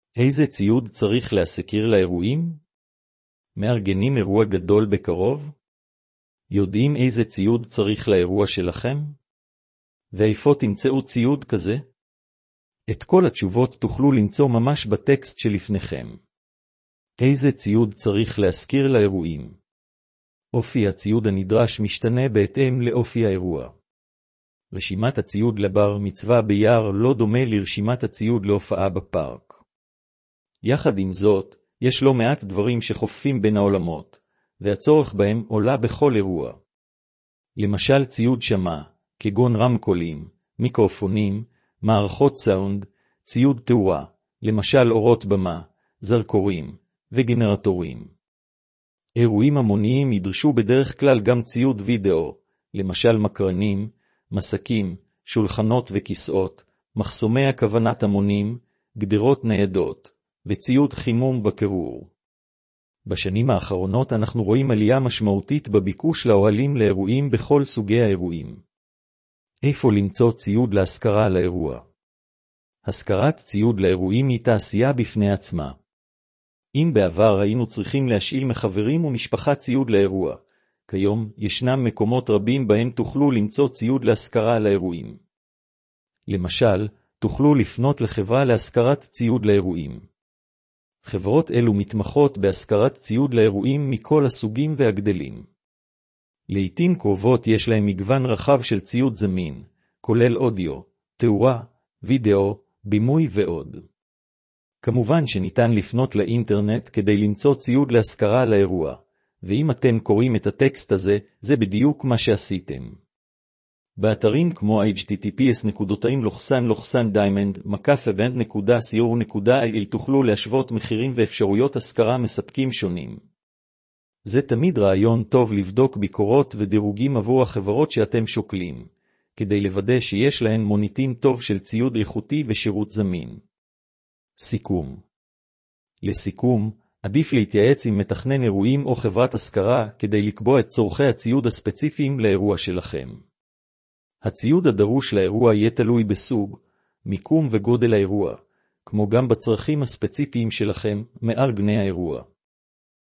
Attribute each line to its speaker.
Speaker 1: איזה ציוד צריך להסקיר לאירועים? מארגנים אירוע גדול בקרוב? יודעים איזה ציוד צריך לאירוע שלכם? ואיפה תמצאו ציוד כזה? את כל התשובות תוכלו למצוא ממש בטקסט שלפניכם. איזה ציוד צריך להסקיר לאירועים? אופי הציוד הנדרש משתנה בהתאם לאופי האירוע. רשימת הציוד לבר מצווה ביער לא דומה לרשימת הציוד להופעה בפארק. יחד עם זאת, יש לא מעט דברים שחופפים בין העולמות, והצורך בהם עולה בכל אירוע. למשל ציוד שמע, כגון רמקולים, מיקרופונים, מערכות סאונד, ציוד תאורה, למשל אורות במה, זרקורים וגנרטורים. אירועים המוניים ידרשו בדרך כלל גם ציוד וידאו, למשל מקרנים, מסקים, שולחנות וכיסאות, מחסומי הכוונת המונים, גדרות ניידות, וציוד חימום בקירור. בשנים האחרונות אנחנו רואים עלייה משמעותית בביקוש לאוהלים לאירועים בכל סוגי האירועים. איפה למצוא ציוד להשכרה לאירוע? השכרת ציוד לאירועים היא תעשייה בפני עצמה. אם בעבר היינו צריכים להשאיל מחברים ומשפחה ציוד לאירוע, כיום ישנם מקומות רבים בהם תוכלו למצוא ציוד להשכרה לאירועים. למשל, תוכלו לפנות לחברה להשכרת ציוד לאירועים. חברות אלו מתמחות בהשכרת ציוד לאירועים מכל הסוגים והגדלים. לעתים קרובות יש להם מגוון רחב של ציוד זמין, כולל אודיו, תאורה, וידאו, בימוי ועוד. כמובן שניתן לפנות לאינטרנט כדי למצוא ציוד להשכרה לאירוע, ואם אתם קוראים את הטקסט הזה, זה בדיוק מה שעשיתם. באתרים כמו https://diamond-event.co.il תוכלו להשוות מחירים ואפשרויות השכרה מספקים שונים. זה תמיד רעיון טוב לבדוק ביקורות ודירוגים עבור החברות שאתם שוקלים, כדי לוודא שיש להן מוניטין טוב של ציוד איכותי ושירות זמין. סיכום. לסיכום, עדיף להתייעץ עם מתכנן אירועים או חברת השכרה כדי לקבוע את צורכי הציוד הספציפיים לאירוע שלכם. הציוד הדרוש לאירוע יהיה תלוי בסוג, מיקום וגודל האירוע, כמו גם בצרכים הספציפיים שלכם מארגני האירוע.